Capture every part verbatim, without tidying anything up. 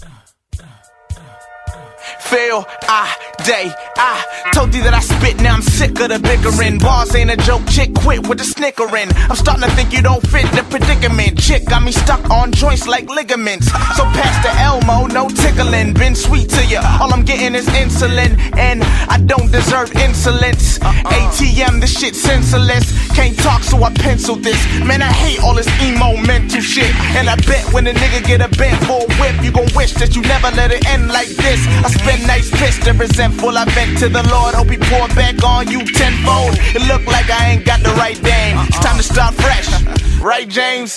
Feel, I, day, I told you that I spit, now I'm sick of the bickering. Bars ain't a joke, chick, quit with the snickering. I'm starting to think you don't fit the predicament. Chick got me stuck on joints like ligaments. So pass the Elmo, no tickling. Been sweet to you, all I'm getting is insulin. And I don't deserve insolence. A T M, this shit senseless. Can't talk, so I pencil this. Man, I hate all this emo mental shit. And I bet when a nigga get a bent for a whip, you gon' wish that you never let it end like this. I spend nights pissed and resentful. I vent to the Lord, hope he pour back on you tenfold. It look like I ain't got the right name. It's time to start fresh, right, James?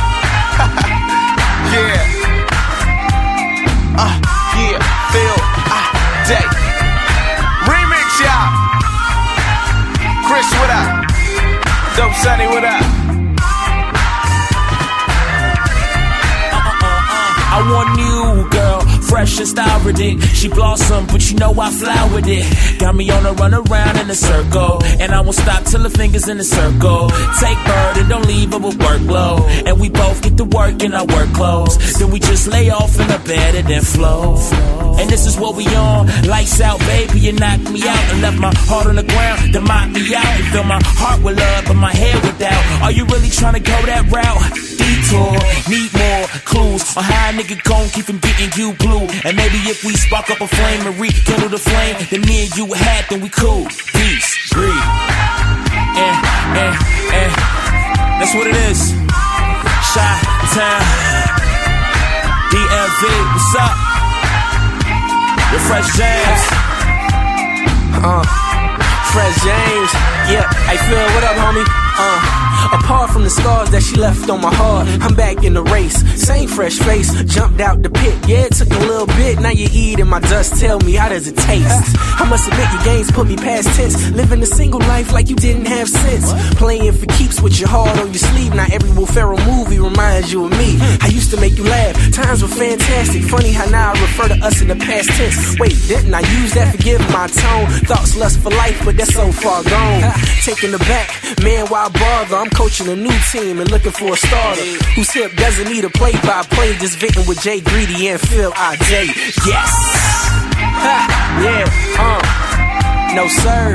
Yeah. Uh, yeah, feel, ah, day. Remix, y'all. Chris, what up? Dope Sonny, what up? I want you, girl, fresh and style ridic. She blossom, but you know I flowered it. Got me on a run around in a circle, and I won't stop till the fingers in the circle. Take bird and don't leave her with workload, and we both get to work in our work clothes. Then we just lay off in the bed and then flow. And this is what we on. Lights out, baby, you knocked me out and left my heart on the ground to mock me out. You fill my heart with love, but my head with doubt. Are you really trying to go that route? Detour, need more clues on how a nigga gon' keep from getting you blue. And maybe if we spark up a flame and rekindle the flame, then me and you had, then we cool. Peace, breathe. And, and, and that's what it is. Chi-Town, D M V, what's up? Your Fresh James. Uh, Fresh James. Yeah, I feel what up, homie? Uh. Apart from the scars that she left on my heart, I'm back in the race. Same fresh face, jumped out the pit. Yeah, it took a little bit, now you eating my dust. Tell me, how does it taste? I must admit your games put me past tense. Living a single life like you didn't have sense. Playing for keeps with your heart on your sleeve. Not every Will Ferrell movie reminds you of me. I used to make you laugh, times were fantastic. Funny how now I refer to us in the past tense. Wait, didn't I use that? Forgive my tone. Thoughts lust for life, but that's so far gone. Taking the back, man, why bother? I'm coaching a new team and looking for a starter whose hip doesn't need a play-by-play. Just venting with Jay Greedy and Phil I J. Yes, ha, yeah, uh, no sir.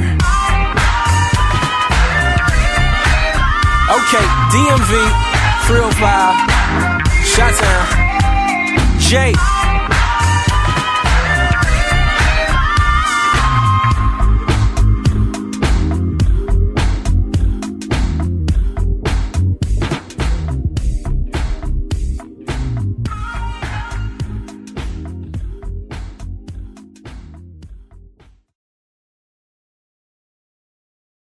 Okay, D M V, three oh five, Chi-Town, Jay.